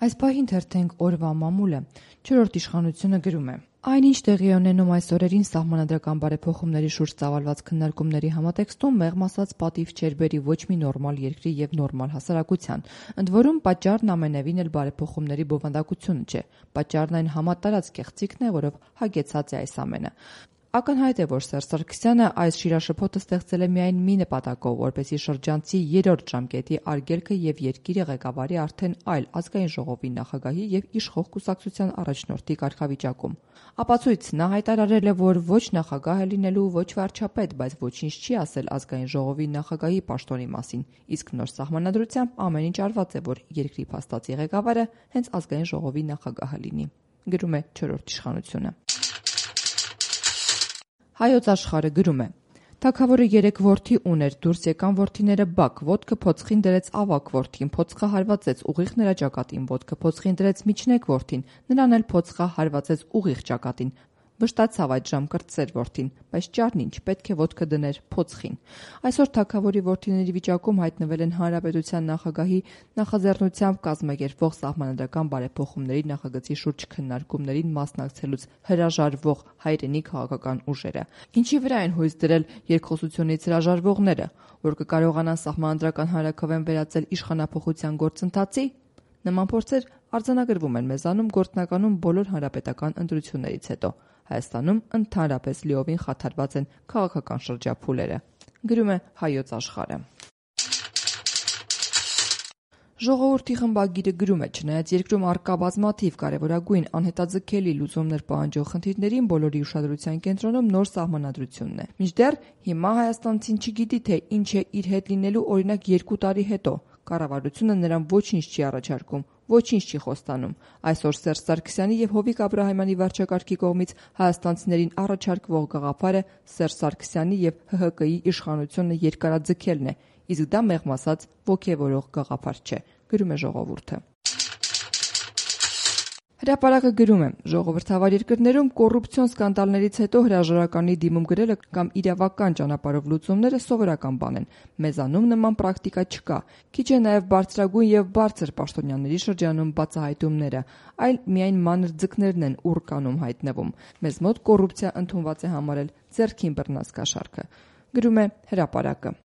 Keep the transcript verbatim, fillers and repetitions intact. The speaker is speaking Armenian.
Այս պահին թերթենք օրվա մամուլը։ Չորրորդ իշխանությունը գրում է. Այնինչ տեղի է ունենում այս օրերին սահմանադրական բարեփոխումների շուրջ ծավալված քննարկումների համատեքստում մեղմ ասած պատիվ չէր բերի ոչ մի նորմալ երկրի եւ նորմալ հասարակության, ընդ որում պատճառն ամենևին էլ բարեփոխումների բովանդակությունը չէ, պատճառն այն համատարած կեղծիքն է, որով հագեցած է այս ամենը։ Ակնհայտ է, որ Սերժ Սարգսյանը այս շիրաշփոթը ստեղծել է միայն մի նպատակով, որպեսզի շրջանցի երրորդ ժամկետի արգելքը եւ երկիրը ղեկավարի արդեն այլ ազգային ժողովի նախագահի եւ իշխող կուսակցության առաջնորդի կարգավիճակում։ Ապացույց նա հայտարարել է, որ ոչ նախագահ է լինելու, ոչ վարչապետ, բայց ոչինչ չի ասել ազգային ժողովի նախագահի պաշտոնի մասին, իսկ նոր սահմանադրությամբ ամեն ինչ արված է, որ երկրի փաստացի ղեկավարը հենց ազգային ժողովի նախագահը լինի, գրում է չորրորդ իշխանությունը։ Հայոց աշխարհը գրում է. Թագավորը երեք որդի ուներ, դուրս եկան որդիները բակ, ոտքը փոცხին դրեց ավագ որդին, փոცხը հարվածեց ուղիղ նրա ճակատին, ոտքը փոცხին դրեց միջնեկ որդին, նրան էլ փոცხը հարվածեց ուղիղ ճակատին։ Վշտացավ այդ ժամ կրտսեր որդին, բայց ճարն ինչ, պետք է ոտքը դներ փոცხին։ Այսօր թագավորի որդիների վիճակում հայտնվել են հանրապետության նախագահի նախաձեռնությամբ կազմակերպվող սահմանադրական բարեփոխումների նախագծի շուրջ քննարկումներին մասնակցելուց հրաժարվող հայրենի քաղաքական ուժերը, ինչի վրա են հույս դրել երկխոսությունից հրաժարվողները, որ կկարողանան սահմանադրական հանրաքվեն վերածել իշխանափոխության գործընթացի։ Նման փորձեր արձանագրվում են մեզանում գործնականում բոլոր հանրապետական ընտրություններից հետո։ Հայաստանում ընդհանրապես լիովին խաթարված են քաղաքական շրջափուլերը, գրում է Հայոց աշխարհը։ Ժողովրդի խմբագիրը գրում է. չնայած երկրում առկա բազմաթիվ կարևորագույն անհետաձգելի լուծումներ պահանջող խնդիրներին, բոլորի ուշադրության կենտրոնում նոր սահմանադրությունն է։ Մինչդեռ հիմա հայաստանցին չգիտի, թե ինչ է իր հետ լինելու օրինակ երկու տարի հետո։ Կառավարությունը նրան ոչինչ չի առաջարկում, ոչինչ չի խոստանում։ Այսօր Սերժ Սարգսյանի եւ Հովիկ Աբրահամյանի վարչակարգի կողմից հայաստանցիներին առաջարկվող գաղափարը Սերժ Սարգսյանի եւ Հ Հ Կի իշխանությունը երկարաձգելն է, իսկ դա մեղմ ասած ոգևորող գաղափար չէ, գրում է Ժողովուրդը։ Հրապարակը գրում է. ժողովրդավար երկրներում կոռուպցիոն սկանդալներից հետո հրաժարականի դիմում գրելը կամ իրավական ճանապարհով լուծումները սովորական բան են։ Մեզանում նման պրակտիկա չկա։ Քիչ է նաև բարձրագույն եւ բարձր պաշտոնյաների շրջանում բացահայտումները, այլ միայն մանր ձկներն են ուռկանում հայտնվում։ Մեզ մոտ կոռուպցիա ընդունված է համարել ձեռքին բռնած կաշառքը, գրում է Հրապարակը։